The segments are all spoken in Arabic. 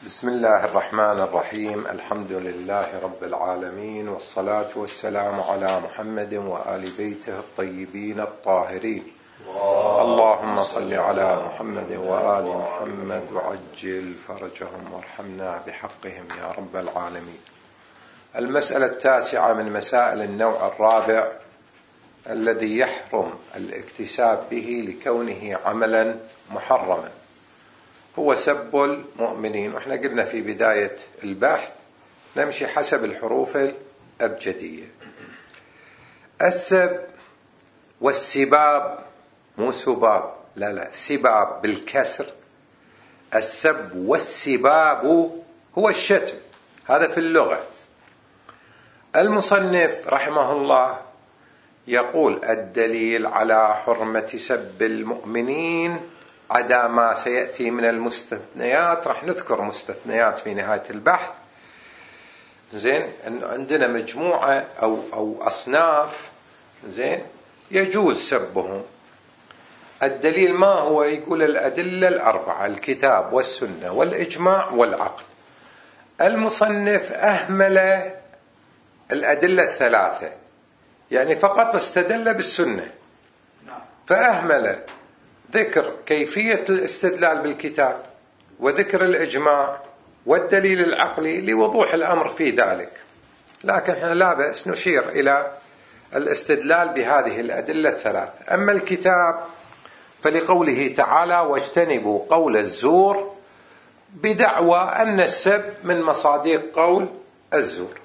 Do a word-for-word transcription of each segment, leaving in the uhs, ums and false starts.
بسم الله الرحمن الرحيم. الحمد لله رب العالمين، والصلاة والسلام على محمد وآل بيته الطيبين الطاهرين. اللهم صل على محمد وآل محمد وعجل فرجهم وارحمنا بحقهم يا رب العالمين. المسألة التاسعة من مسائل النوع الرابع الذي يحرم الاكتساب به لكونه عملا محرما هو سب المؤمنين. وإحنا قلنا في بداية البحث نمشي حسب الحروف الأبجدية. السب والسباب، مو سباب، لا لا سباب بالكسر. السب والسباب هو الشتم، هذا في اللغة. المصنف رحمه الله يقول: الدليل على حرمة سب المؤمنين عدا ما سيأتي من المستثنيات. راح نذكر مستثنيات في نهاية البحث. زين، أنه عندنا مجموعة أو أو أصناف زين يجوز سبهم. الدليل ما هو؟ يقول الأدلة الأربعة: الكتاب والسنة والإجماع والعقل. المصنف أهمل الأدلة الثلاثة، يعني فقط استدل بالسنة، فأهمل ذكر كيفية الاستدلال بالكتاب وذكر الإجماع والدليل العقلي لوضوح الأمر في ذلك. لكن احنا لا بأس نشير إلى الاستدلال بهذه الأدلة الثلاثة. أما الكتاب فلقوله تعالى: واجتنبوا قول الزور، بدعوى أن السب من مصادق قول الزور.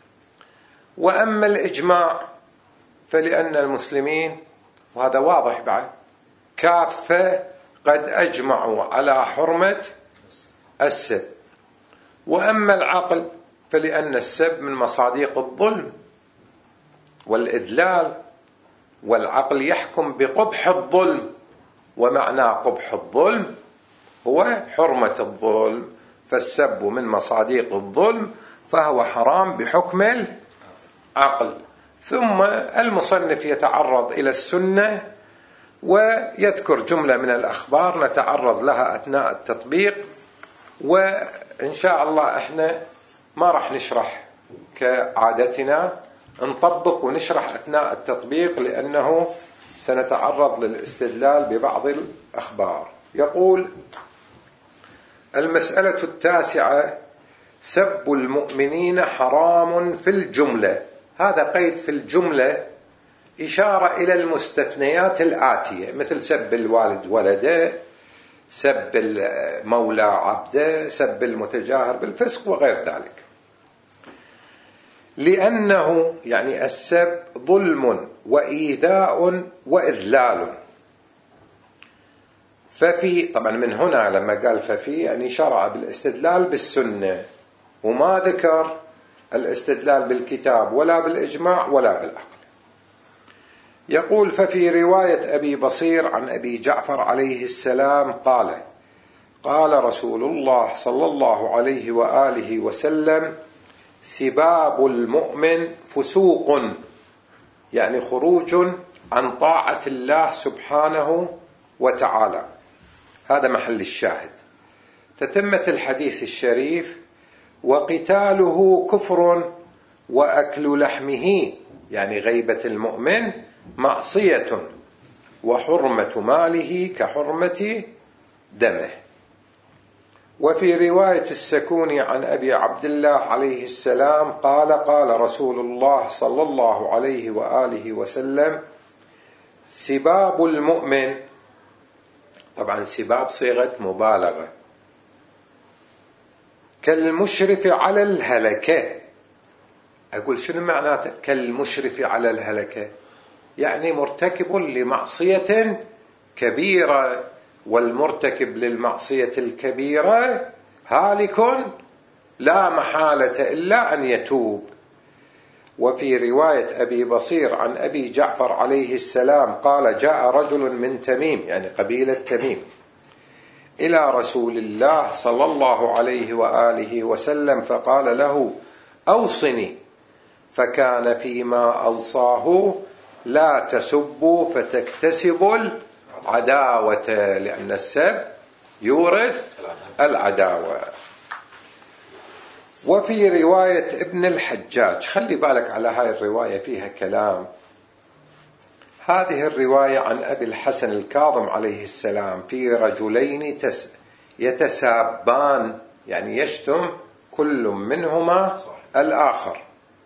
وأما الإجماع فلأن المسلمين، وهذا واضح بعد، كافة قد أجمعوا على حرمة السب. وأما العقل فلأن السب من مصادق الظلم والإذلال، والعقل يحكم بقبح الظلم، ومعنى قبح الظلم هو حرمة الظلم، فالسب من مصادق الظلم فهو حرام بحكم العقل. ثم المصنف يتعرض إلى السنة ويذكر جملة من الأخبار نتعرض لها أثناء التطبيق. وإن شاء الله إحنا ما راح نشرح كعادتنا، نطبق ونشرح أثناء التطبيق، لأنه سنتعرض للاستدلال ببعض الأخبار. يقول: المسألة التاسعة: سب المؤمنين حرام في الجملة. هذا قيد في الجملة إشارة إلى المستثنيات الآتية، مثل سب الوالد ولده، سب المولى عبده، سب المتجاهر بالفسق وغير ذلك. لأنه يعني السب ظلم وإيذاء وإذلال. ففي، طبعا من هنا لما قال ففي يعني شرع بالاستدلال بالسنة، وما ذكر الاستدلال بالكتاب ولا بالإجماع ولا بالعقل. يقول: ففي رواية أبي بصير عن أبي جعفر عليه السلام قال: قال رسول الله صلى الله عليه وآله وسلم: سباب المؤمن فسوق، يعني خروج عن طاعة الله سبحانه وتعالى. هذا محل الشاهد. تتمة الحديث الشريف: وقتاله كفر وأكل لحمه، يعني غيبة المؤمن معصية، وحرمة ماله كحرمة دمه. وفي رواية السكوني عن أبي عبد الله عليه السلام قال: قال رسول الله صلى الله عليه وآله وسلم: سباب المؤمن، طبعا سباب صيغة مبالغة، كالمشرف على الهلكة. أقول شنو معناته كالمشرف على الهلكة؟ يعني مرتكب لمعصية كبيرة، والمرتكب للمعصية الكبيرة هالك لا محالة إلا أن يتوب. وفي رواية أبي بصير عن أبي جعفر عليه السلام قال: جاء رجل من تميم، يعني قبيلة تميم، إلى رسول الله صلى الله عليه وآله وسلم فقال له: أوصني. فكان فيما أوصاه: لا تسبوا فتكتسبوا العداوة، لأن السب يورث العداوة. وفي رواية ابن الحجاج، خلي بالك على هاي الرواية فيها كلام. هذه الرواية عن أبي الحسن الكاظم عليه السلام في رجلين يتسابان، يعني يشتم كل منهما الآخر.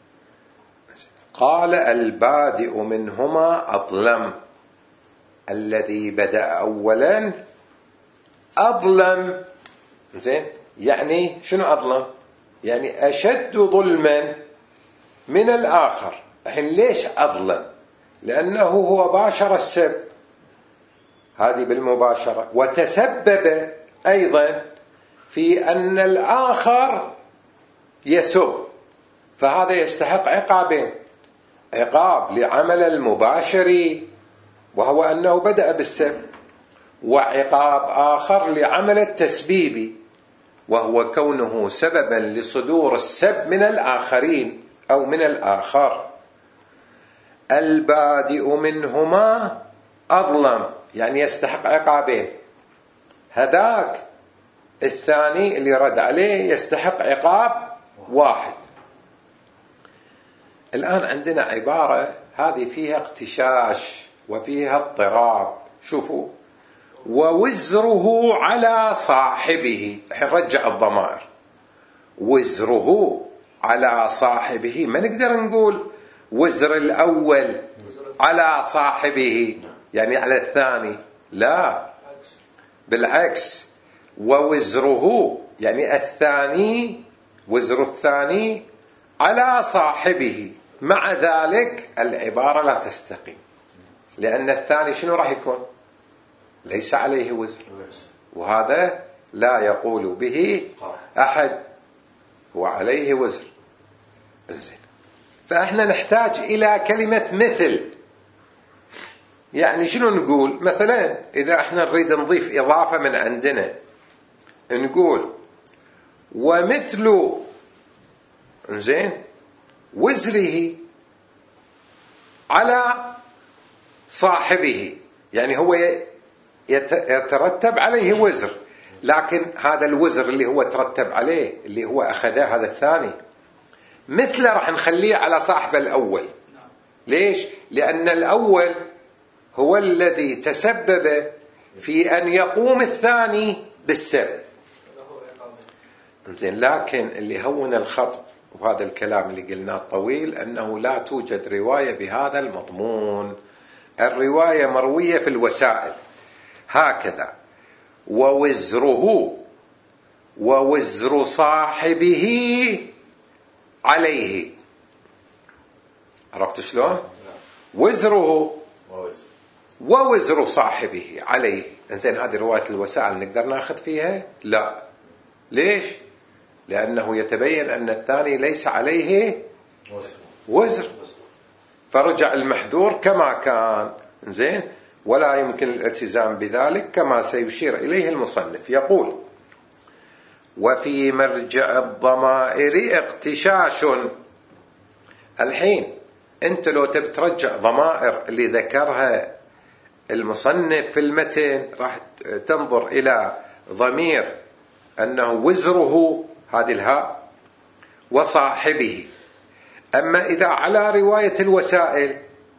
قال البادئ منهما أظلم، الذي بدأ أولا أظلم. زين، يعني شنو أظلم؟ يعني أشد ظلما من الآخر. الحين ليش أظلم؟ لأنه هو باشر السب، هذه بالمباشرة، وتسبب أيضا في أن الآخر يسب، فهذا يستحق عقابين: عقاب لعمل المباشر وهو أنه بدأ بالسب، وعقاب آخر لعمل التسبيب وهو كونه سببا لصدور السب من الآخرين أو من الآخر. البادئ منهما أظلم، يعني يستحق عقابين. هذاك الثاني اللي رد عليه يستحق عقاب واحد. الآن عندنا عبارة هذه فيها اقتشاش وفيها اضطراب. شوفوا: ووزره على صاحبه. الحين رجع الضمائر، وزره على صاحبه. ما نقدر نقول وزر الأول على صاحبه يعني على الثاني، لا، بالعكس، ووزره يعني الثاني، وزر الثاني على صاحبه. مع ذلك العبارة لا تستقيم، لأن الثاني شنو راح يكون؟ ليس عليه وزر، وهذا لا يقول به أحد، هو عليه وزر. إنزين، فإحنا نحتاج إلى كلمة مثل. يعني شنو نقول؟ مثلا إذا إحنا نريد نضيف إضافة من عندنا، نقول ومثل إنزين وزره على صاحبه، يعني هو يترتب عليه وزر، لكن هذا الوزر اللي هو ترتب عليه اللي هو أخذه هذا الثاني، مثله راح نخليه على صاحبه الأول. ليش؟ لأن الأول هو الذي تسبب في أن يقوم الثاني بالسب. لكن اللي هون الخط وهذا الكلام اللي قلناه طويل أنه لا توجد رواية بهذا المضمون. الرواية مروية في الوسائل هكذا: ووزره ووزر صاحبه عليه. عرفت شلون؟ وزره ووزر صاحبه عليه. انزين، هذه رواية الوسائل نقدر ناخذ فيها؟ لا. ليش؟ لأنه يتبين أن الثاني ليس عليه وزر، فرجع المحذور كما كان. انزين، ولا يمكن الالتزام بذلك كما سيشير إليه المصنف. يقول: وفي مرجع الضمائر اقتشاش. الحين أنت لو تبي ترجع ضمائر اللي ذكرها المصنف في المتن راح تنظر إلى ضمير أنه وزره، هذه الهاء، وصاحبه. أما إذا على رواية الوسائل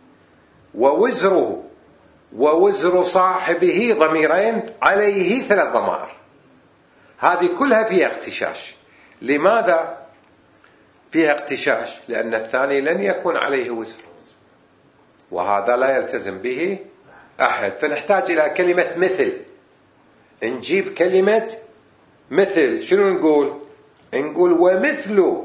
ووزره ووزر صاحبه ضميرين، عليه ثلاث ضمائر، هذه كلها فيها اقتشاش. لماذا فيها اقتشاش؟ لأن الثاني لن يكون عليه وزر، وهذا لا يلتزم به أحد. فنحتاج إلى كلمة مثل. نجيب كلمة مثل. شنو نقول؟ نقول ومثل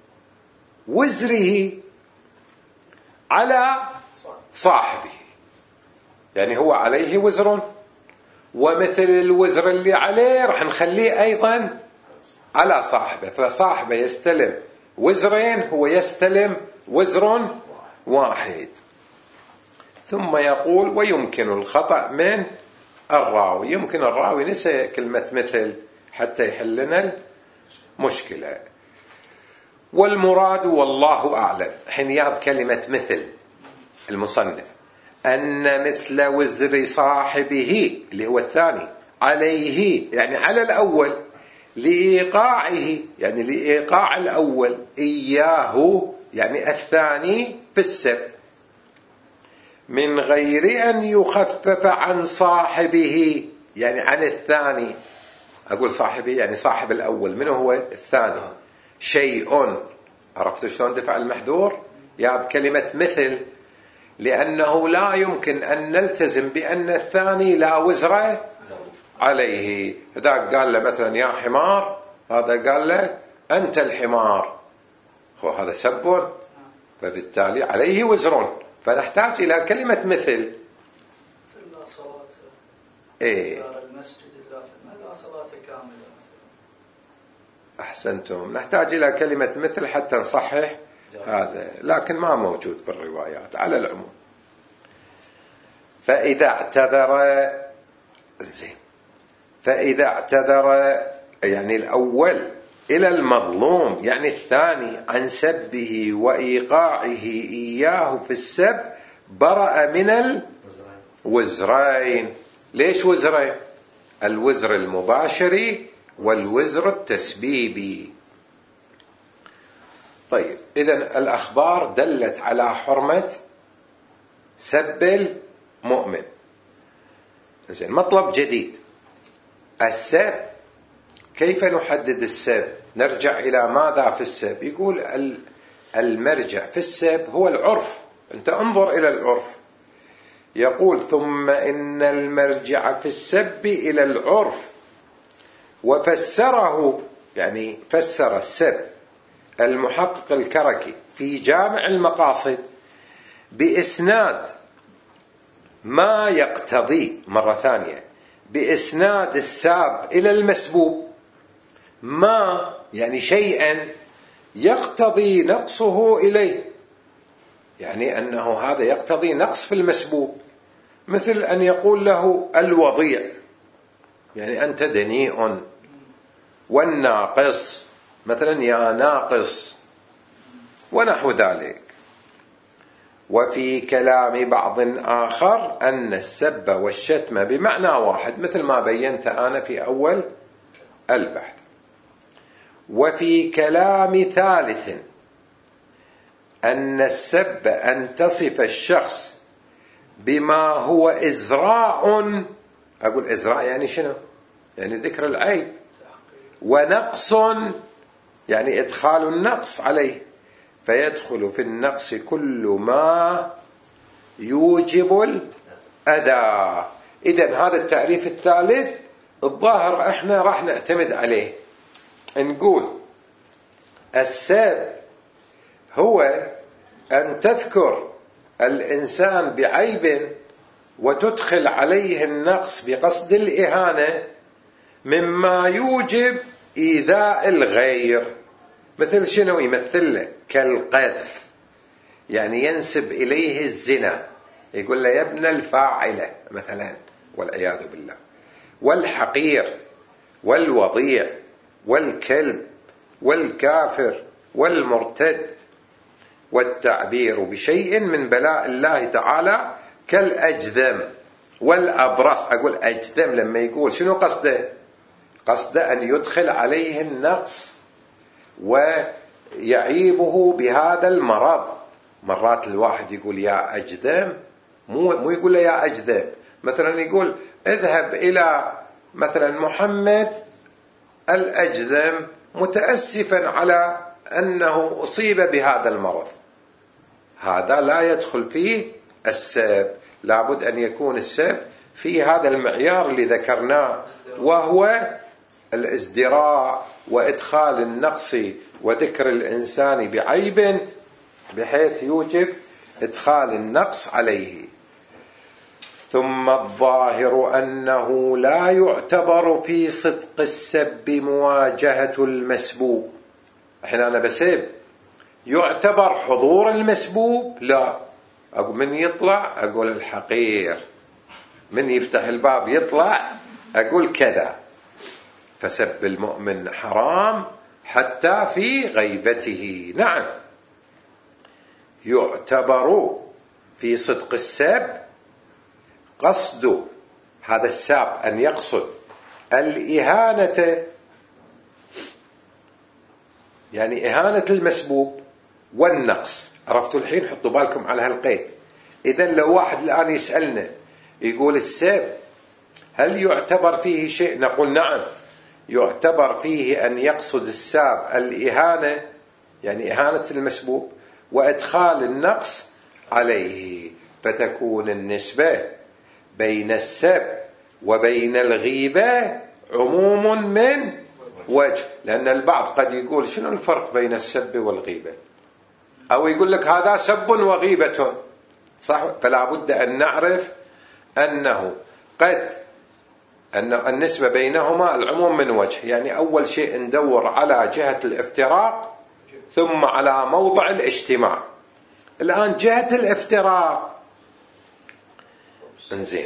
وزره على صاحبه، يعني هو عليه وزر، ومثل الوزر اللي عليه راح نخليه أيضا على صاحبه، فصاحبه يستلم وزرين، هو يستلم وزر واحد. ثم يقول: ويمكن الخطأ من الراوي. يمكن الراوي نسى كلمة مثل حتى يحلنا المشكلة. والمراد والله أعلم، حين ياب كلمة مثل المصنف، أن مثل وزر صاحبه اللي هو الثاني عليه، يعني على الأول، لإيقاعه يعني لإيقاع الأول إياه يعني الثاني في السب، من غير أن يخفف عن صاحبه يعني عن الثاني. أقول صاحبه يعني صاحب الأول، من هو الثاني؟ شيء. عرفت شلون دفع المحذور؟ يا بكلمة مثل، لأنه لا يمكن أن نلتزم بأن الثاني لا وزر عليه. إذا قال له مثلا يا حمار، هذا قال له أنت الحمار، هذا سب، فبالتالي عليه وزر، فنحتاج إلى كلمة مثل. إيه أحسنتم، نحتاج إلى كلمة مثل حتى نصحح هذا، لكن ما موجود في الروايات على العموم. فإذا اعتذر زين فإذا اعتذر يعني الأول إلى المظلوم يعني الثاني عن سبه وإيقاعه إياه في السب، برأ من الوزرين. ليش وزرين؟ الوزر المباشري والوزر التسبيبي. طيب إذن الأخبار دلت على حرمة سب المؤمن. زين مطلب جديد، السب. كيف نحدد السب؟ نرجع إلى ماذا في السب؟ يقول المرجع في السب هو العرف. أنت انظر إلى العرف. يقول ثم إن المرجع في السب إلى العرف، وفسره يعني فسر السب المحقق الكركي في جامع المقاصد بإسناد ما يقتضي، مرة ثانية بإسناد الساب إلى المسبوب، ما يعني شيئا يقتضي نقصه إليه، يعني أنه هذا يقتضي نقص في المسبوب، مثل أن يقول له الوضيع يعني أنت دنيء، والناقص مثلا يا ناقص، ونحو ذلك. وفي كلام بعض آخر أن السب والشتم بمعنى واحد، مثل ما بينت أنا في أول البحث. وفي كلام ثالث أن السب أن تصف الشخص بما هو إزراء. أقول إزراء يعني شنو؟ يعني ذكر العيب، ونقص يعني إدخال النقص عليه، فيدخل في النقص كل ما يوجب الأذى. إذن هذا التعريف الثالث الظاهر احنا راح نعتمد عليه. نقول السب هو أن تذكر الإنسان بعيب وتدخل عليه النقص بقصد الإهانة مما يوجب إيذاء الغير. مثل شنو يمثل له؟ كالقذف، يعني ينسب إليه الزنا، يقول له يا ابن الفاعلة مثلا والعياذ بالله، والحقير والوضيع والكلب والكافر والمرتد، والتعبير بشيء من بلاء الله تعالى كالأجذم والأبرص. أقول أجذم لما يقول شنو قصده؟ قصده أن يدخل عليه النقص ويعيبه بهذا المرض. مرات الواحد يقول يا أجذم، مو مو يقول له يا أجذم، مثلا يقول اذهب إلى مثلا محمد الأجذم متأسفا على أنه أصيب بهذا المرض. هذا لا يدخل فيه السب، لابد أن يكون السب في هذا المعيار اللي ذكرناه، وهو الازدراء وإدخال النقص وذكر الإنسان بعيب بحيث يوجب إدخال النقص عليه. ثم الظاهر أنه لا يعتبر في صدق السب مواجهة المسبوب. احنا أنا بسب، يعتبر حضور المسبوب؟ لا. أقول من يطلع أقول الحقير، من يفتح الباب يطلع أقول كذا. فسب المؤمن حرام حتى في غيبته. نعم، يعتبر في صدق السب قصد هذا الساب أن يقصد الإهانة يعني إهانة المسبوب والنقص. عرفتوا الحين؟ حطوا بالكم على هالقيد. إذن لو واحد الآن يسألنا يقول السب هل يعتبر فيه شيء، نقول نعم، يعتبر فيه أن يقصد الساب الإهانة، يعني إهانة المسبوب، وإدخال النقص عليه، فتكون النسبة بين السب وبين الغيبة عموم من وجه. لأن البعض قد يقول شنو الفرق بين السب والغيبة، أو يقول لك هذا سب وغيبة، صح؟ فلا بد أن نعرف أنه قد أن النسبة بينهما العموم من وجه. يعني أول شيء ندور على جهة الافتراق ثم على موضع الاجتماع. الآن جهة الافتراق انزين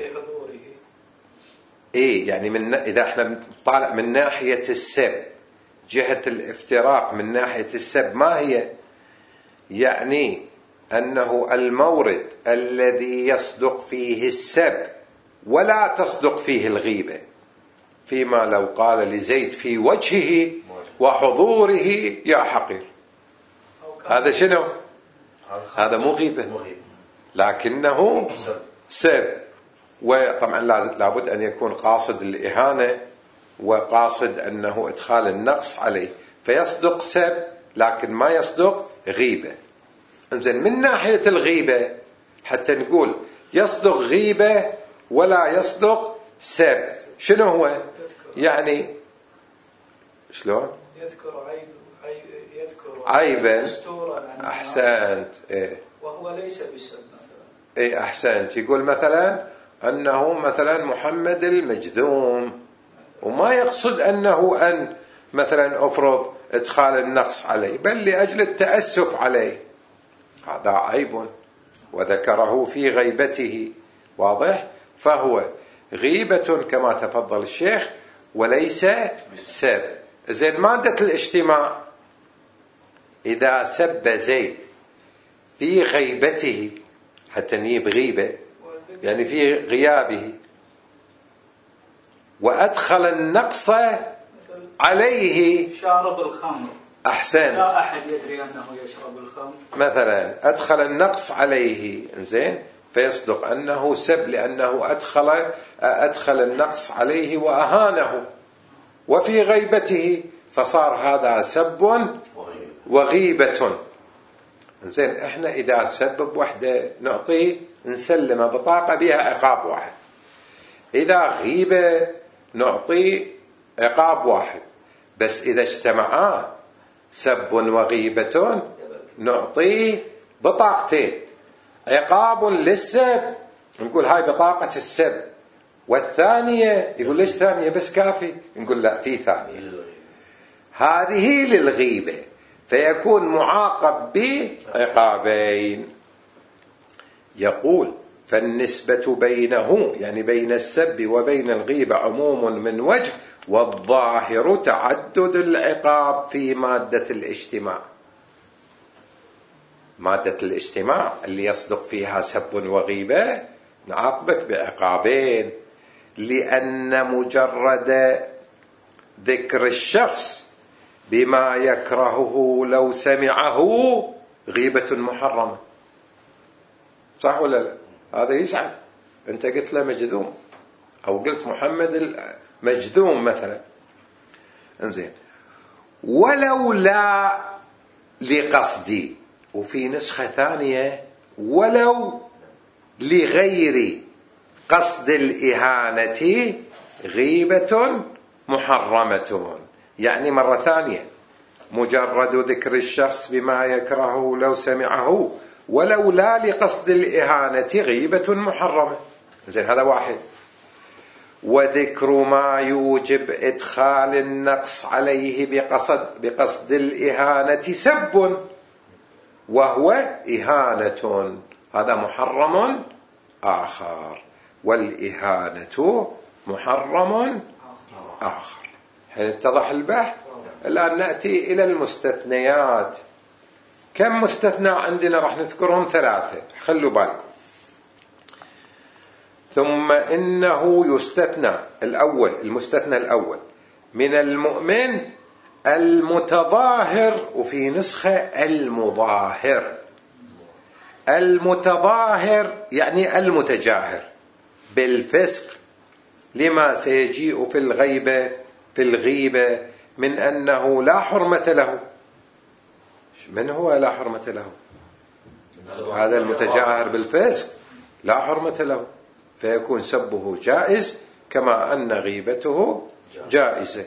ايه، يعني من إذا احنا نطالع من ناحية السب، جهة الافتراق من ناحية السب ما هي؟ يعني أنه المورد الذي يصدق فيه السب ولا تصدق فيه الغيبة، فيما لو قال لزيد في وجهه وحضوره يا حقير، هذا شنو؟ هذا مو غيبة لكنه سب. وطبعا لابد أن يكون قاصد الإهانة وقاصد أنه إدخال النقص عليه، فيصدق سب لكن ما يصدق غيبة. انزين من ناحية الغيبة حتى نقول يصدق غيبة ولا يصدق سب، شنو هو؟ يعني شلون؟ يذكر عيب يذكر عيبا، أحسنت، إيه، وهو ليس بسب مثلا. إيه أحسنت. يقول مثلا أنه مثلا محمد المجذوم، وما يقصد أنه أن مثلا أفرض إدخال النقص عليه، بل لأجل التأسف عليه، هذا عيب وذكره في غيبته، واضح؟ فهو غيبة كما تفضل الشيخ وليس سب. زين مادة الاجتماع، إذا سب زيد في غيبته حتى نجيب غيبة يعني في غيابه وأدخل النقص عليه، شارب الخمر، أحسن، لا أحد يدري أنه يشرب الخمر مثلا، أدخل النقص عليه، إنزين، فيصدق أنه سب لأنه أدخل أدخل النقص عليه وأهانه وفي غيبته، فصار هذا سب وغيبة. إنزين، إحنا إذا سبب وحده نعطيه نسلم بطاقة بها عقاب واحد، إذا غيبة نعطيه عقاب واحد، بس إذا اجتمعا سب وغيبة نعطيه بطاقتين، عقاب للسب نقول هاي بطاقة السب، والثانية يقول ليش ثانية بس كافي، نقول لا في ثانية، هذه للغيبة، فيكون معاقب بعقابين. يقول فالنسبة بينه يعني بين السب وبين الغيبة عموم من وجه، والظاهر تعدد العقاب في مادة الاجتماع. مادة الاجتماع اللي يصدق فيها سب وغيبة نعاقبك بعقابين، لأن مجرد ذكر الشخص بما يكرهه لو سمعه غيبة محرمة، صح ولا لا؟ هذا يسعد، أنت قلت له مجذوم أو قلت محمد المجذوم مثلا، انزين، ولو لا لقصدي، وفي نسخة ثانية ولو لغير قصد الإهانة غيبة محرمة. يعني مرة ثانية مجرد ذكر الشخص بما يكرهه لو سمعه ولو لا لقصد الإهانة غيبة محرمة، زين، هذا واحد. وذكر ما يوجب إدخال النقص عليه بقصد بقصد الإهانة سب وهو إهانة، هذا محرم آخر، والإهانة محرم آخر. هل اتضح البحث؟ الآن نأتي إلى المستثنيات. كم مستثنى عندنا؟ راح نذكرهم ثلاثة، خلوا بالكم. ثم إنه يستثنى الأول، المستثنى الأول من المؤمن المتظاهر، وفي نسخة المظاهر. المتظاهر يعني المتجاهر بالفسق لما سيجيء في الغيبة في الغيبة من أنه لا حرمة له. من هو لا حرمة له؟ هذا المتجاهر بالفسق لا حرمة له، فيكون سبه جائز كما أن غيبته جائزة.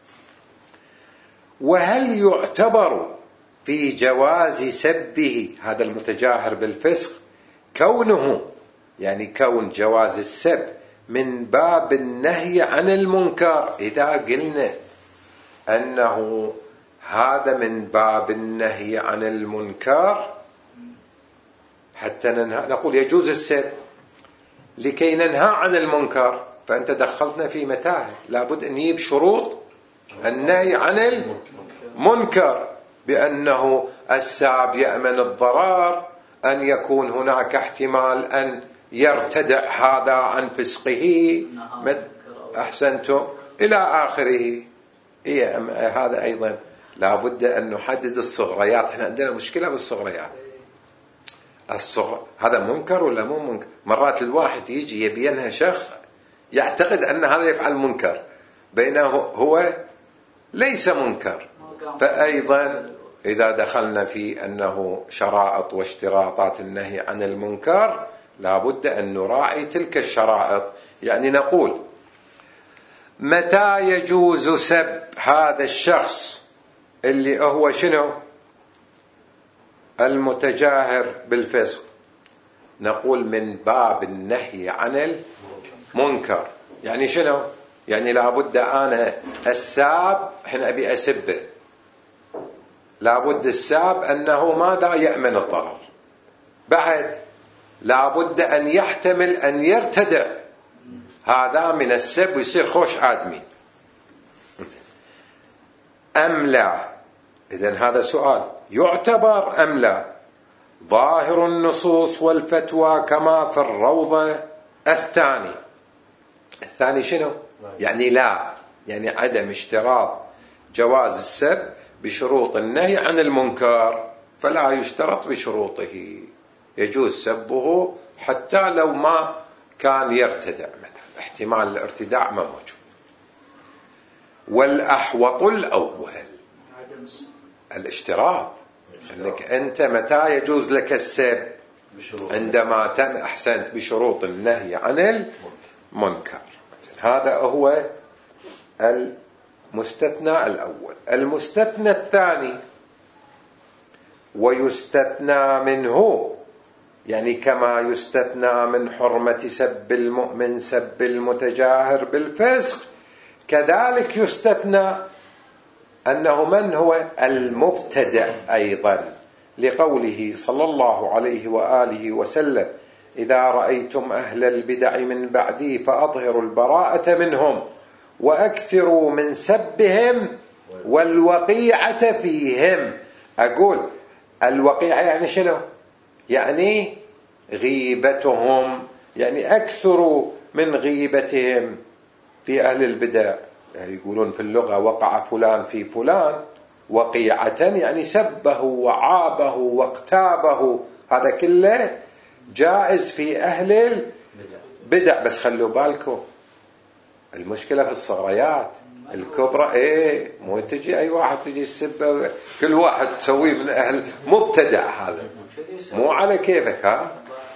وهل يعتبر في جواز سبه هذا المتجاهر بالفسق كونه، يعني كون جواز السب من باب النهي عن المنكر؟ إذا قلنا أنه هذا من باب النهي عن المنكر حتى ننهى، نقول يجوز السب لكي ننهى عن المنكر، فأنت دخلتنا في متاهة. لابد أن نجيب شروط النهي عن المنكر، بأنه الساب يأمن الضرر، أن يكون هناك احتمال أن يرتدع هذا عن فسقه، أحسنتم إلى آخره. إيه هذا أيضا لابد أن نحدد الصغريات. احنا عندنا مشكلة بالصغريات. الصغر هذا منكر ولا مو منكر؟ مرات الواحد يجي يبينها شخص يعتقد أن هذا يفعل منكر، بينه هو ليس منكر. فأيضا إذا دخلنا في أنه شرائط واشتراطات النهي عن المنكر لابد أن نراعي تلك الشرائط. يعني نقول متى يجوز سب هذا الشخص اللي هو شنو؟ المتجاهر بالفسق. نقول من باب النهي عن المنكر. يعني شنو؟ يعني لابد أنا الساب حين أبي أسبه لابد الساب أنه ماذا؟ يأمن الضرر. بعد لابد أن يحتمل أن يرتدع هذا من السب ويصير خوش آدمي أم لا؟ إذن هذا سؤال يعتبر أم لا؟ ظاهر النصوص والفتوى كما في الروضة الثاني. الثاني شنو؟ يعني لا، يعني عدم اشتراط جواز السب بشروط النهي عن المنكر، فلا يشترط بشروطه، يجوز سبه حتى لو ما كان يرتدع، مثلا احتمال الارتداع ما موجود. والأحوط الأول الاشتراط، أنك أنت متى يجوز لك السب؟ عندما تم أحسنت بشروط النهي عن المنكر. هذا هو المستثنى الأول. المستثنى الثاني ويستثنى منه، يعني كما يستثنى من حرمة سب المؤمن سب المتجاهر بالفسق، كذلك يستثنى أنه من هو المبتدع أيضا، لقوله صلى الله عليه وآله وسلم إذا رأيتم أهل البدع من بعدي فأظهروا البراءة منهم وأكثروا من سبهم والوقيعة فيهم. أقول الوقيعة يعني شنو؟ يعني غيبتهم، يعني أكثروا من غيبتهم في أهل البدع. يعني يقولون في اللغة وقع فلان في فلان، وقيعة يعني سبه وعابه واغتابه، هذا كله جائز في أهل البدع. بس خلوا بالكم المشكلة في الصغريات الكبرى. ايه مو تجي اي واحد تجي السبة كل واحد تسويه من اهل مبتدع، هذا مو على كيفك. ها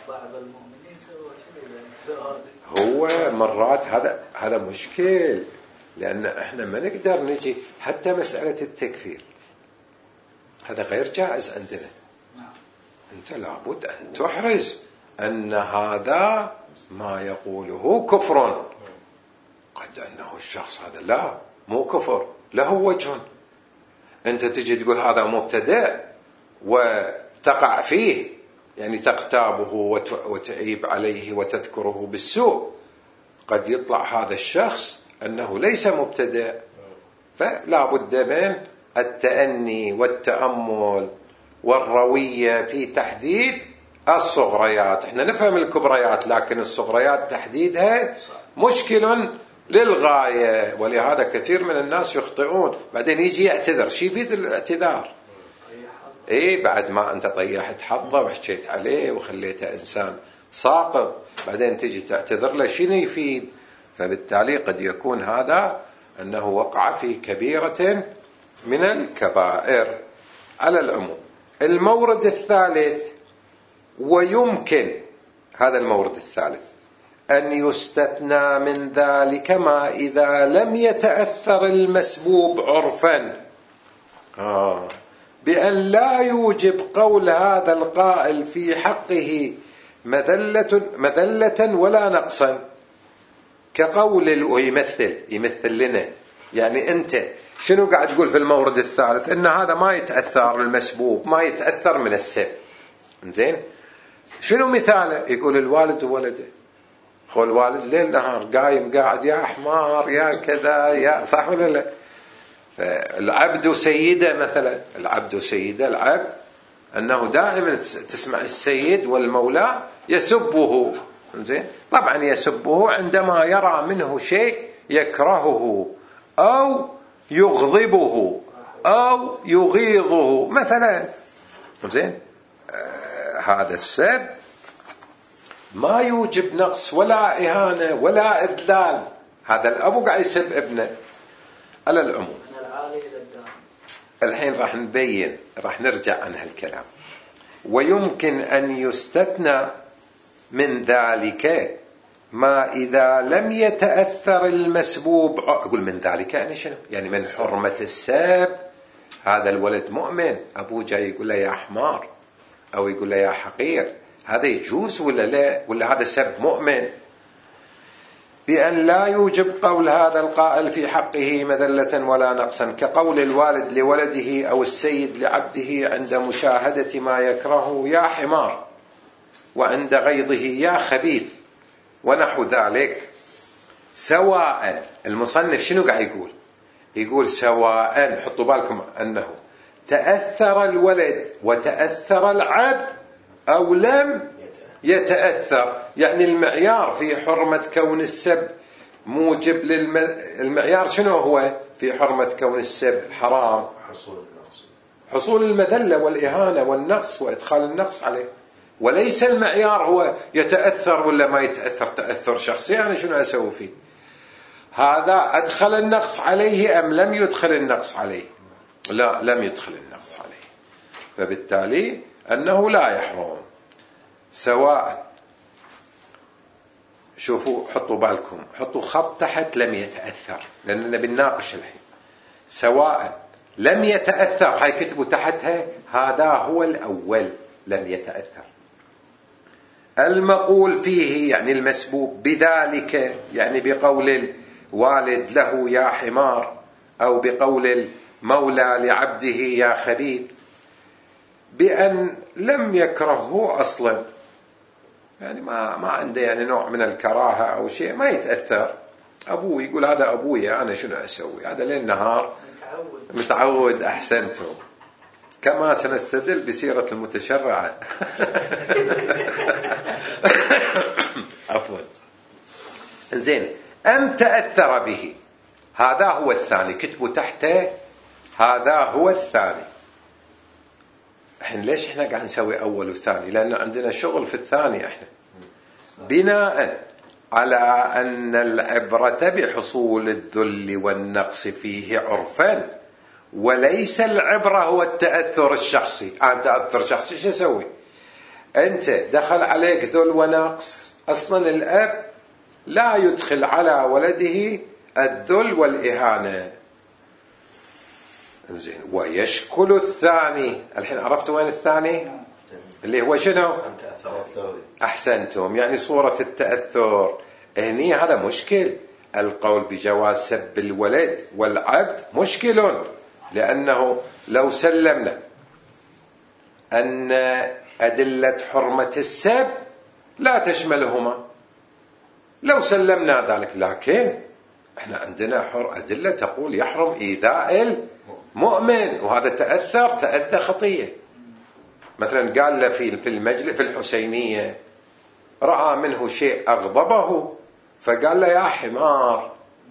هو مرات هذا هذا مشكل، لان احنا ما نقدر نجي حتى مسألة التكفير هذا غير جائز عندنا. انت لابد ان تحرز ان هذا ما يقوله كفر، قد أنه الشخص هذا لا مو كفر، له وجه. أنت تجي تقول هذا مبتدع وتقع فيه، يعني تقتابه وتعيب عليه وتذكره بالسوء، قد يطلع هذا الشخص أنه ليس مبتدع. فلا بد من التأني والتأمل والروية في تحديد الصغريات. احنا نفهم الكبريات، لكن الصغريات تحديدها مشكل للغاية. ولهذا كثير من الناس يخطئون، بعدين يجي يعتذر. شي يفيد الاعتذار؟ ايه بعد ما انت طيحت حظه وحكيت عليه وخليته انسان ساقط، بعدين تجي تعتذر له، شنو يفيد؟ فبالتالي قد يكون هذا انه وقع في كبيرة من الكبائر. على العموم المورد الثالث، ويمكن هذا المورد الثالث أن يستثنى من ذلك ما إذا لم يتأثر المسبوب عرفا آه. بأن لا يوجب قول هذا القائل في حقه مذلة, مذلة ولا نقصا، كقول ويمثل يمثل لنا. يعني أنت شنو قاعد تقول في المورد الثالث؟ إن هذا ما يتأثر المسبوب، ما يتأثر من السب. زين، شنو مثاله؟ يقول الوالد وولده، خو الوالد ليل نهار قايم قاعد يا حمار يا كذا يا صح ولا لا؟ العبد سيده مثلا، العبد سيده، العبد أنه دائما تسمع السيد والمولى يسبه. زين، طبعا يسبه عندما يرى منه شيء يكرهه أو يغضبه أو يغيظه مثلا. زين، آه هذا السب ما يوجب نقص ولا إهانة ولا إدلال. هذا الأبو قاعد يسب ابنه. على العموم الحين راح نبين، راح نرجع عن هالكلام. ويمكن أن يستثنى من ذلك ما إذا لم يتأثر المسبوب. أقول من ذلك يعني شنو؟ يعني من حرمة السب. هذا الولد مؤمن، أبوه جاي يقول له يا حمار أو يقول له يا حقير، هذا يجوز ولا لا؟ ولا هذا سب مؤمن؟ بأن لا يوجب قول هذا القائل في حقه مذلة ولا نقصا، كقول الوالد لولده أو السيد لعبده عند مشاهدة ما يكرهه يا حمار، وعند غيظه يا خبيث، ونحو ذلك. سواء المصنف شنو قاعد يقول؟ يقول سواء، حطوا بالكم أنه تأثر الولد وتأثر العبد أو لم يتأثر. يعني المعيار في حرمة كون السب موجب للمعيار شنو هو في حرمة كون السب حرام؟ حصول المذلة والإهانة والنقص وإدخال النقص عليه، وليس المعيار هو يتأثر ولا ما يتأثر تأثر شخصي. أنا شنو أسوي فيه؟ هذا أدخل النقص عليه أم لم يدخل النقص عليه؟ لا، لم يدخل النقص عليه، فبالتالي أنه لا يحرم. سواء، شوفوا حطوا بالكم، حطوا خط تحت لم يتأثر لأننا بنناقش الحين. سواء لم يتأثر، هاي كتبوا تحتها هذا هو الأول، لم يتأثر. المقول فيه يعني المسبوب بذلك، يعني بقول الوالد له يا حمار أو بقول المولى لعبده يا خبيث، بأن لم يكرهه أصلا، يعني ما ما عنده يعني نوع من الكراهة أو شيء، ما يتأثر. أبوه يقول هذا أبوي، أنا شنو أسوي؟ هذا ليل نهار متعود, متعود. أحسنتم. كما سنستدل بسيرة المتشرعة. عفوا. زين، أم تأثر به، هذا هو الثاني، كتبوا تحته هذا هو الثاني. الحين ليش احنا قاعد نسوي أول وثاني؟ لأن عندنا شغل في الثاني احنا، بناء على أن العبرة بحصول الذل والنقص فيه عرفا، وليس العبرة هو التأثر الشخصي. أنت تأثر شخصي شو أسوي؟ أنت دخل عليك ذل ونقص، أصلا الأب لا يدخل على ولده الذل والإهانة. زين، ويشكل الثاني. الحين عرفتوا وين الثاني؟ اللي هو شنو؟ أحسنتم، يعني صورة التأثر. هني هذا مشكل. القول بجواز سب الولد والعبد مشكل، لأنه لو سلمنا أن أدلة حرمة السب لا تشملهما، لو سلمنا ذلك، لكن احنا عندنا أدلة تقول يحرم إيذاء المؤمن، وهذا تأثر تأذى خطية. مثلا قال له في في المجلس في الحسينية، رأى منه شيء أغضبه فقال له يا حمار،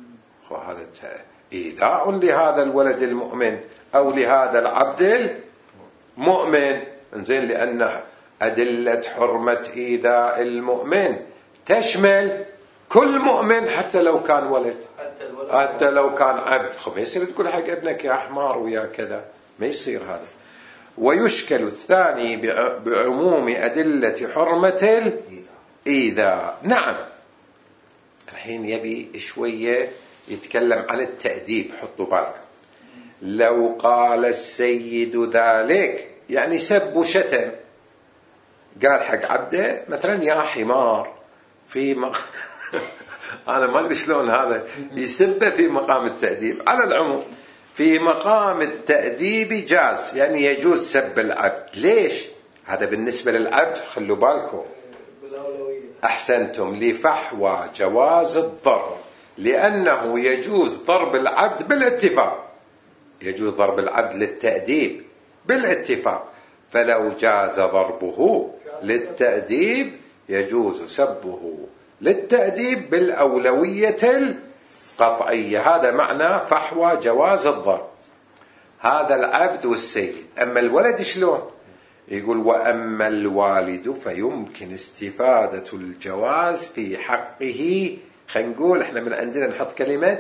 هذا إيذاء لهذا الولد المؤمن أو لهذا العبد المؤمن. إنزين لأن أدلة حرمة إيذاء المؤمن تشمل كل مؤمن حتى لو كان ولد، حتى لو كان عبد. خب ما يصير تقول حق ابنك يا حمار ويا كذا، ما يصير هذا. ويشكل الثاني بعموم أدلة حرمة الإيذاء. نعم. الحين يبي شوية يتكلم عن التأديب. حطوا بالكم، لو قال السيد ذلك يعني سب وشتم، قال حق عبده مثلا يا حمار في مق... أنا ما أدري شلون هذا يسبه في مقام التأديب. على العموم في مقام التأديب جاز، يعني يجوز سب العبد. ليش؟ هذا بالنسبة للعبد. خلوا بالكم، أحسنتم، لفحوى جواز الضرب، لأنه يجوز ضرب العبد بالاتفاق، يجوز ضرب العبد للتأديب بالاتفاق. فلو جاز ضربه للتأديب يجوز سبه للتأديب بالأولوية القطعية. هذا معنى فحوى جواز الضرب. هذا العبد والسيد. أما الولد شلون؟ يقول وأما الوالد فيمكن استفادة الجواز في حقه. خلينا نقول احنا من عندنا نحط كلمة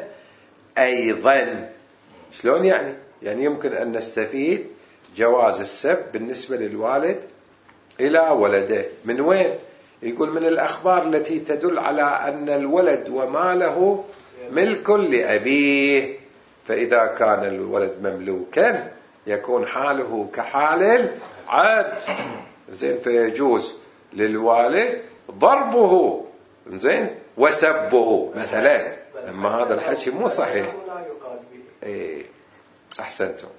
أيضا. شلون يعني؟ يعني يمكن أن نستفيد جواز السب بالنسبة للوالد إلى ولده. من وين؟ يقول من الأخبار التي تدل على أن الولد وماله ملك لأبيه، فإذا كان الولد مملوكا يكون حاله كحال العبد. زين، فيجوز للوالد ضربه زين وسبه مثلا. لما هذا الحكي مو صحيح. إيه أحسنتم.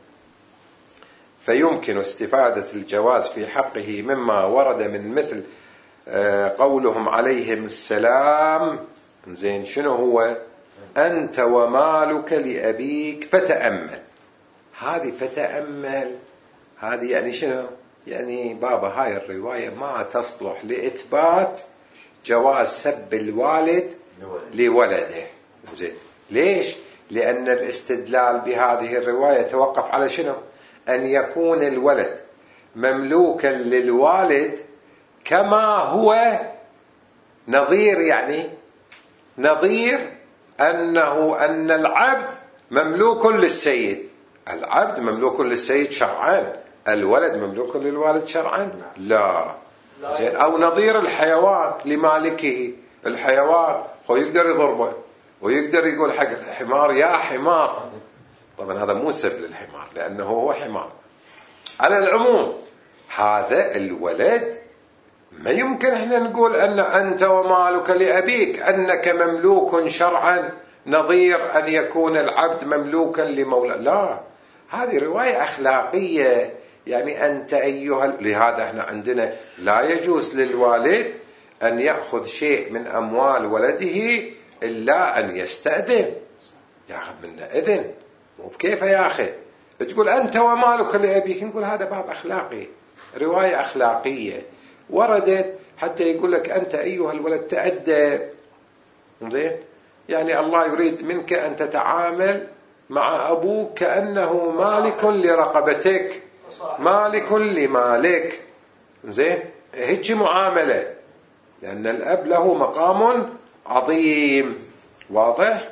فيمكن استفادة الجواز في حقه مما ورد من مثل قولهم عليهم السلام. زين، شنو هو؟ أنت ومالك لأبيك فتأمل. هذه فتأمل هذه يعني شنو؟ يعني بابا هاي الرواية ما تصلح لإثبات جواز سب الوالد لولده. زين، ليش؟ لأن الاستدلال بهذه الرواية توقف على شنو؟ أن يكون الولد مملوكا للوالد كما هو نظير، يعني نظير أنه أن العبد مملوك للسيد. العبد مملوك للسيد شرعا، الولد مملوك للوالد شرعا لا. زين، أو نظير الحيوان لمالكه. الحيوان هو يقدر يضربه ويقدر يقول حق الحمار يا حمار. طبعا هذا مو سب للحمار لأنه هو حمار. على العموم هذا الولد ما يمكن احنا نقول أن أنت ومالك لأبيك أنك مملوك شرعا نظير أن يكون العبد مملوكا لمولى. لا، هذه رواية أخلاقية. يعني أنت أيها، لهذا احنا عندنا لا يجوز للوالد أن يأخذ شيء من أموال ولده إلا أن يستأذن، يأخذ منه إذن. مو بكيف يا أخي تقول أنت ومالك لأبيك. نقول هذا باب أخلاقي، رواية أخلاقية وردت حتى يقول لك أنت أيها الولد تأدب. زين، يعني الله يريد منك أن تتعامل مع أبوك كأنه مالك لرقبتك، مالك لمالك. زين، هيك معاملة، لأن الأب له مقام عظيم. واضح؟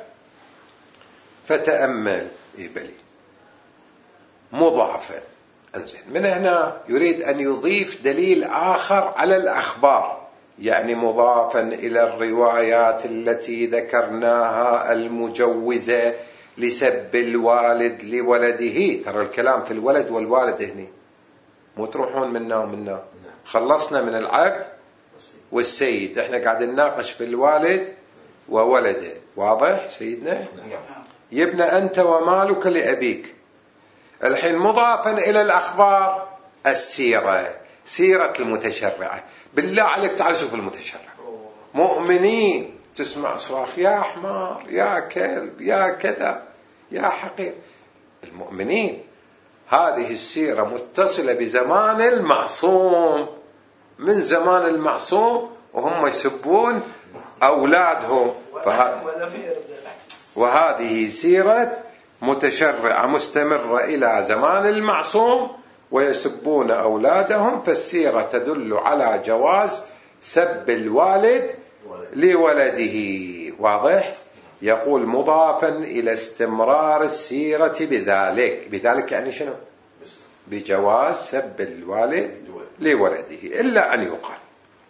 فتأمل إبلي مضاعفا. أنزين، من هنا يريد أن يضيف دليل آخر على الأخبار، يعني مضافا إلى الروايات التي ذكرناها المجوزة لسب الوالد لولده. ترى الكلام في الولد والوالد هني، مو تروحون منا ومنا. خلصنا من العبد والسيد، احنا قاعد نناقش في الوالد وولده. واضح سيدنا؟ يبنى أنت ومالك لأبيك. الحين مضافا إلى الأخبار السيرة، سيرة المتشرعة. بالله عليك تعال شوف المتشرع، مؤمنين تسمع صراخ يا حمار يا كلب يا كذا يا حقير. المؤمنين هذه السيرة متصلة بزمان المعصوم، من زمان المعصوم وهم يسبون أولادهم. فه... وهذه سيرة متشرعة مستمرة إلى زمان المعصوم ويسبون أولادهم، فالسيرة تدل على جواز سب الوالد لولده. واضح؟ يقول مضافا إلى استمرار السيرة بذلك. بذلك يعني شنو؟ بجواز سب الوالد لولده، إلا أن يقال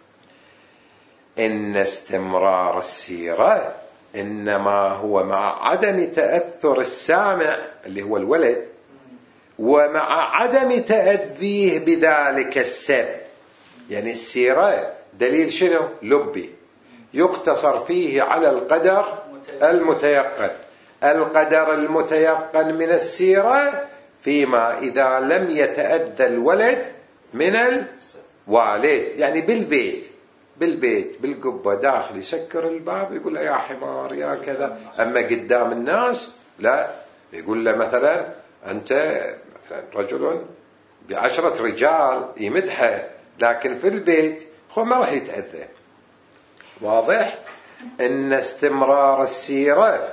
إن استمرار السيرة إنما هو مع عدم تأثر السامع اللي هو الولد، ومع عدم تأذيه بذلك السب. يعني السيرة دليل شنو؟ لبي يقتصر فيه على القدر المتيقن. القدر المتيقن من السيرة فيما إذا لم يتأذى الولد من الوالد. يعني بالبيت بالبيت بالقبة داخل يسكر الباب يقول له يا حمار يا كذا، أما قدام الناس لا، يقول له مثلا أنت مثلا رجل بعشرة رجال يمدحه، لكن في البيت هو ما راح يتأذى. واضح؟ إن استمرار السيرة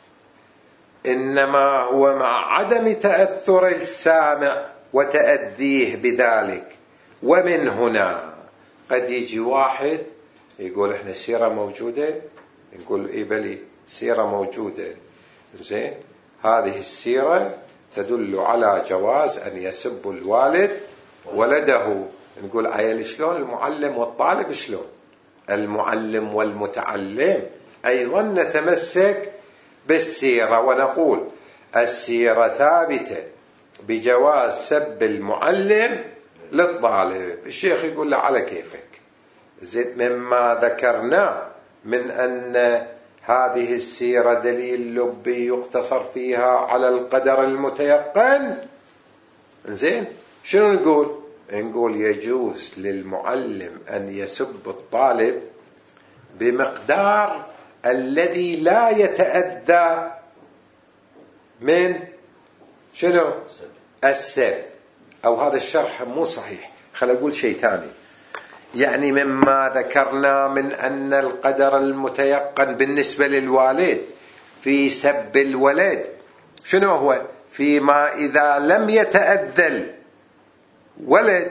إنما هو مع عدم تأثر السامع وتأذيه بذلك. ومن هنا قد يجي واحد يقول إحنا السيرة موجودة، نقول إيه بلي سيرة موجودة، زين، هذه السيرة تدل على جواز أن يسب الوالد ولده. نقول عيل شلون المعلم والطالب شلون؟ المعلم والمتعلم أيضا نتمسك بالسيرة ونقول السيرة ثابتة بجواز سب المعلم للطالب. الشيخ يقول له على كيفك، زد مما ذكرنا من أن هذه السيرة دليل لبي يقتصر فيها على القدر المتيقن. زين، شنو نقول؟ نقول يجوز للمعلم أن يسب الطالب بمقدار الذي لا يتأذى من شنو؟ السب. أو هذا الشرح مو صحيح، خل أقول شيء ثاني. يعني مما ذكرنا من أن القدر المتيقن بالنسبة للوالد في سب الولد شنو هو؟ فيما إذا لم يتأذى ولد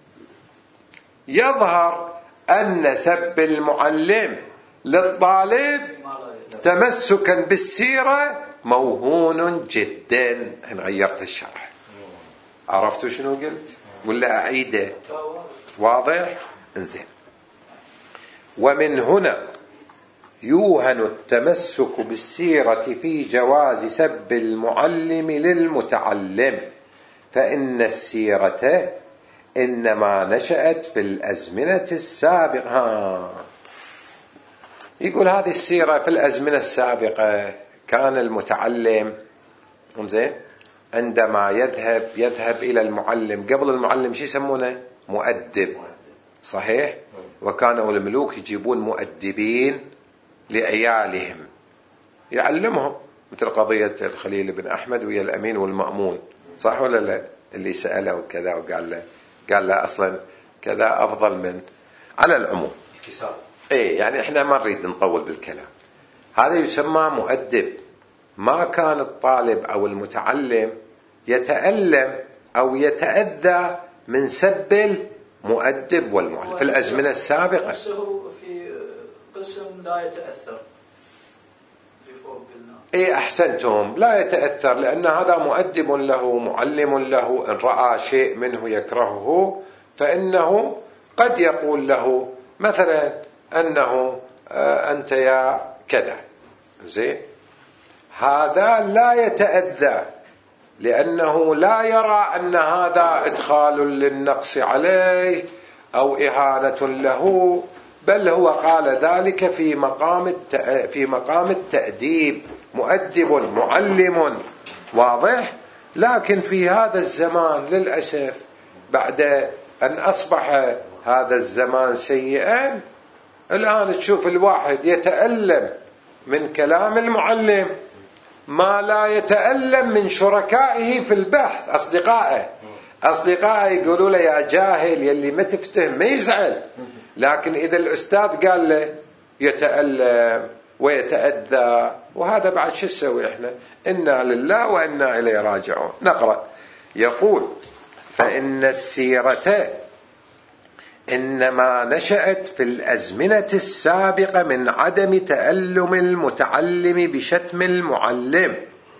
يظهر أن سب المعلم للطالب تمسكا بالسيرة موهون جدا. أنا غيرت الشرح، عرفتوا شنو قلت ولا أعيده؟ واضح؟ انزين. ومن هنا يوهن التمسك بالسيرة في جواز سب المعلم للمتعلم، فإن السيرة إنما نشأت في الأزمنة السابقة. يقول هذه السيرة في الأزمنة السابقة كان المتعلم زين عندما يذهب يذهب إلى المعلم، قبل المعلم شو يسمونه؟ مؤدب، صحيح؟ وكانوا الملوك يجيبون مؤدبين لعيالهم يعلمهم، مثل قضية الخليل بن أحمد ويا الأمين والمأمون، صح ولا لا؟ اللي سأله وكذا وقال له قال له أصلا كذا أفضل من. على العموم إيه، يعني إحنا ما نريد نطول بالكلام. هذا يسمى مؤدب. ما كان الطالب أو المتعلم يتألم أو يتأذى من سب المؤدب والمعلم في الأزمنة السابقة. نفسه في قسم لا يتأثر. إيه أحسنتم، لا يتأثر، لأن هذا مؤدب له معلم له، إن رأى شيء منه يكرهه فإنه قد يقول له مثلا أنه آه أنت يا كذا، زين، هذا لا يتأذى لأنه لا يرى أن هذا إدخال للنقص عليه أو إهانة له، بل هو قال ذلك في مقام في مقام التأديب، مؤدب معلم. واضح؟ لكن في هذا الزمان للأسف بعد أن أصبح هذا الزمان سيئا، الآن تشوف الواحد يتألم من كلام المعلم ما لا يتألم من شركائه في البحث. أصدقائه أصدقائه يقولوا له يا جاهل يلي ما تفتهم، ما يزعل، لكن إذا الأستاذ قال له يتألم ويتأذى، وهذا بعد شو نسوي احنا؟ إنا لله وإنا إليه راجعون. نقرأ. يقول: فإن السيرة إنما نشأت في الأزمنة السابقة من عدم تألم المتعلم بشتم المعلم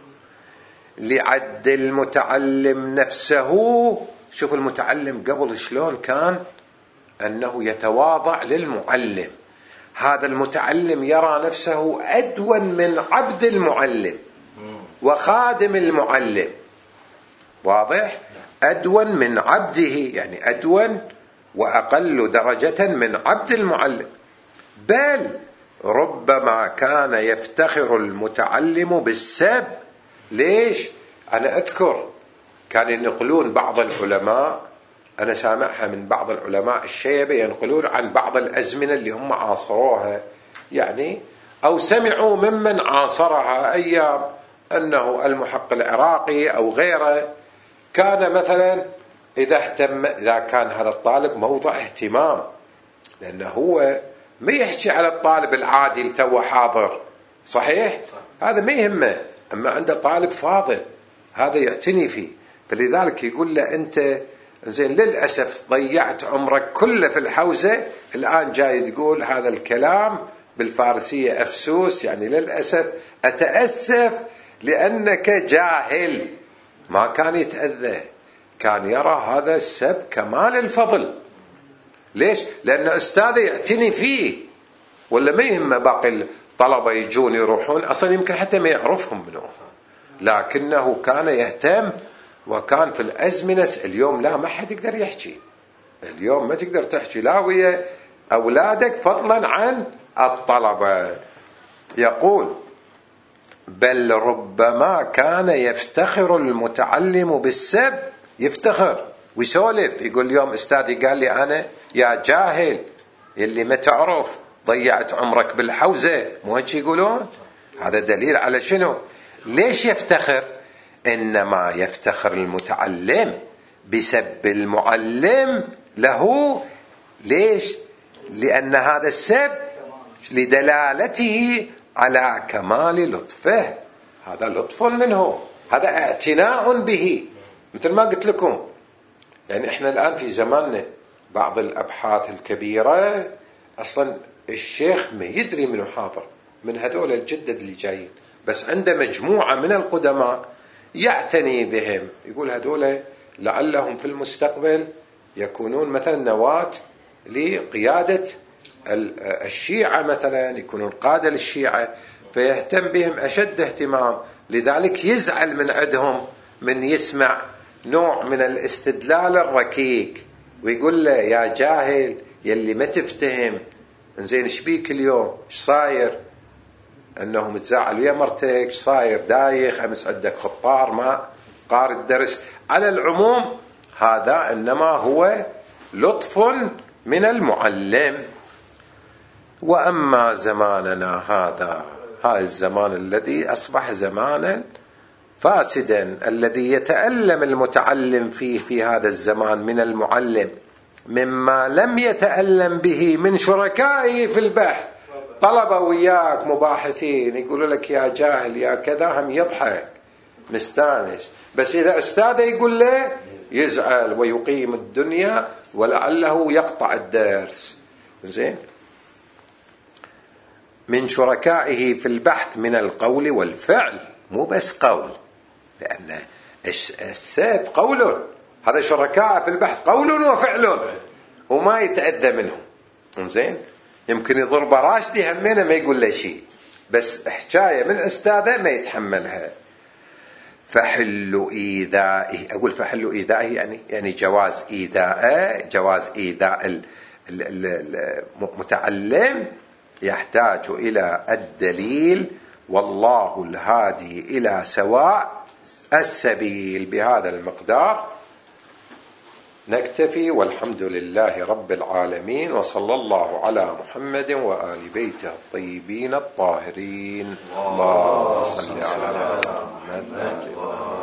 لعد المتعلم نفسه. شوف المتعلم قبل شلون كان أنه يتواضع للمعلم، هذا المتعلم يرى نفسه أدون من عبد المعلم وخادم المعلم. واضح؟ أدون من عبده، يعني أدون وأقل درجة من عبد المعلم. بل ربما كان يفتخر المتعلم بالسب. ليش؟ أنا أذكر كان ينقلون بعض العلماء، أنا سامعها من بعض العلماء الشيبة، ينقلون عن بعض الأزمنة اللي هم عاصروها، يعني أو سمعوا ممن عاصرها أيام، أنه المحق العراقي أو غيره كان مثلا إذا اهتم، إذا كان هذا الطالب موضع اهتمام، لأنه هو ما يحكي على الطالب العادي اللي تو حاضر، صحيح؟ هذا ما يهمه، أما عنده طالب فاضل هذا يعتني فيه، فلذلك يقول له أنت زين للأسف ضيعت عمرك كله في الحوزة، الآن جاي تقول هذا الكلام بالفارسية أفسوس، يعني للأسف أتأسف لأنك جاهل. ما كان يتأذى، كان يرى هذا السب كمال الفضل. ليش؟ لأن أستاذه يعتني فيه، ولا ما يهمه باقي الطلبة يجون يروحون، أصلا يمكن حتى ما يعرفهم منه، لكنه كان يهتم. وكان في الأزمنة، اليوم لا، ما حد يقدر يحكي، اليوم ما تقدر تحكي لا ويا أولادك فضلا عن الطلبة. يقول: بل ربما كان يفتخر المتعلم بالسب، يفتخر ويسولف، يقول اليوم أستاذي قال لي أنا يا جاهل اللي ما تعرف ضيعت عمرك بالحوزة، مو هيك يقولون؟ هذا دليل على شنو؟ ليش يفتخر؟ إنما يفتخر المتعلم بسب المعلم له. ليش؟ لأن هذا السب لدلالته على كمال لطفه، هذا لطف منه، هذا اعتناء به. مثل ما قلت لكم، يعني احنا الآن في زماننا بعض الأبحاث الكبيرة أصلا الشيخ ما يدري منه حاضر من هذول الجدد اللي جايين، بس عنده مجموعة من القدماء يعتني بهم، يقول هذول لعلهم في المستقبل يكونون مثلا نواة لقيادة الشيعة، مثلا يكونون قادة للشيعة، فيهتم بهم أشد اهتمام. لذلك يزعل من عندهم من يسمع نوع من الاستدلال الركيك، ويقول له يا جاهل يلي ما تفتهم، انزين شبيك اليوم؟ ايش صاير؟ انه متزعل ويا مرتك؟ ايش صاير؟ دايخ؟ امس عندك خطار ما قارئ الدرس؟ على العموم هذا انما هو لطف من المعلم. واما زماننا هذا، هذا الزمان الذي اصبح زمانا فاسدا، الذي يتألم المتعلم فيه في هذا الزمان من المعلم مما لم يتألم به من شركائه في البحث. طلبة وياك مباحثين يقولوا لك يا جاهل يا كذا، هم يضحك مستانس، بس إذا أستاذه يقول له يزعل ويقيم الدنيا ولعله يقطع الدرس. زين، من شركائه في البحث من القول والفعل، مو بس قول، لأن السب قول، هذا شركاء في البحث قول وفعل وما يتأذى منهم. زين، يمكن يضرب راشدي همينه ما يقول له شيء، بس حكاية من أستاذه ما يتحملها. فحل إيذائه، أقول فحل إيذائه يعني يعني جواز إيذاء، جواز إيذاء المتعلم يحتاج إلى الدليل، والله الهادي إلى سواء السبيل. بهذا المقدار نكتفي، والحمد لله رب العالمين، وصلى الله على محمد وآل بيته الطيبين الطاهرين. اللهم صل على محمد.